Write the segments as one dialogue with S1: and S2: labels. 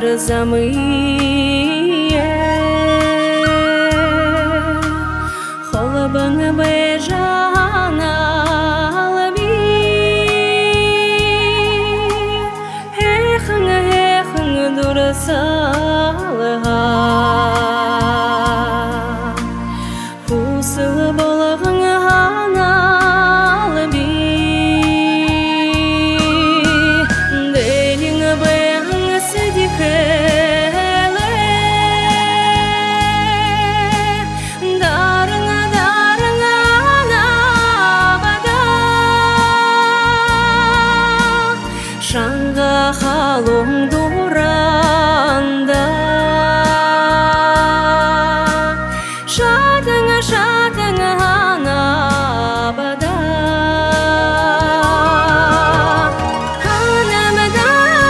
S1: замые холобың бежана лаби эхың дурсалга хусыл болгың аналби делин бең сидике Шаңға халың дұранда Шатың анабада Анамада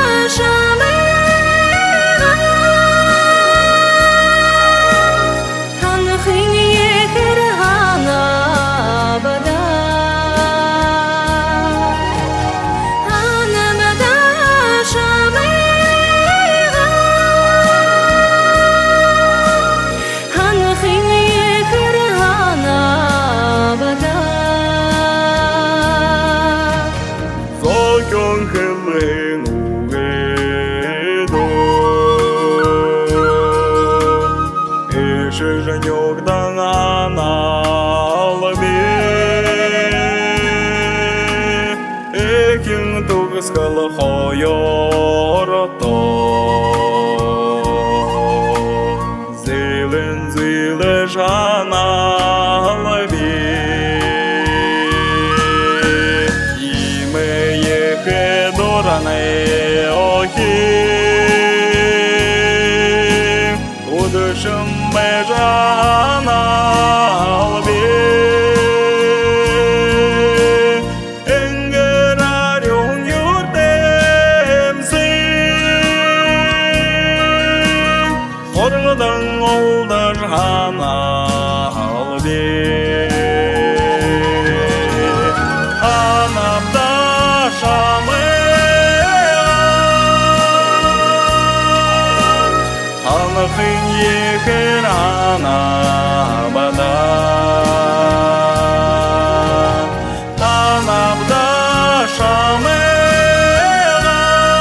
S1: шамыға Анықың екір анабада
S2: Женюкдан аналби Экин тугскал хойорото Зилен жаналби Име еке доране охи Удышым Межана алби Энгерарюн юртемси Хордан олдар хана алби Анапта шамыға Анықын екір анабада Анапта шамыға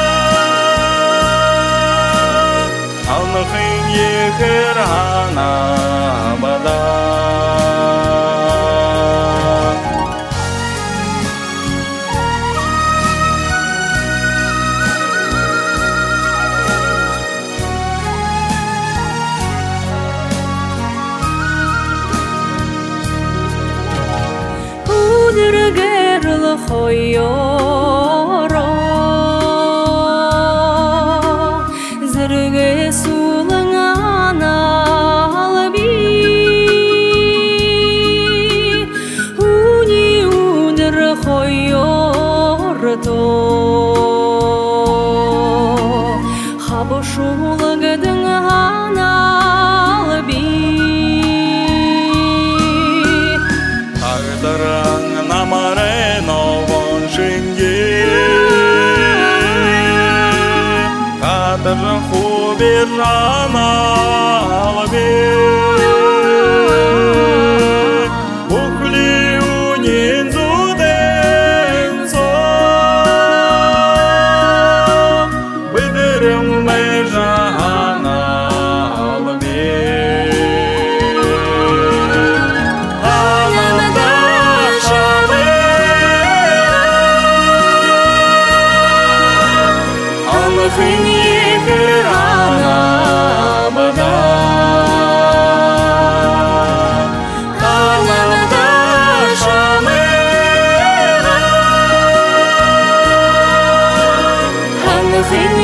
S2: Анықын екір анабада
S1: Дыргерл хойоро Зырге сулың аналби Уни удыр хойорто Хабошулыгдың аналби
S2: Тағдырың намарено воншинги Кадырын хубир жаналби Бухли унин зуден сон Быдырым жаналби Анықын екір анабада Анапта шамыға Анықын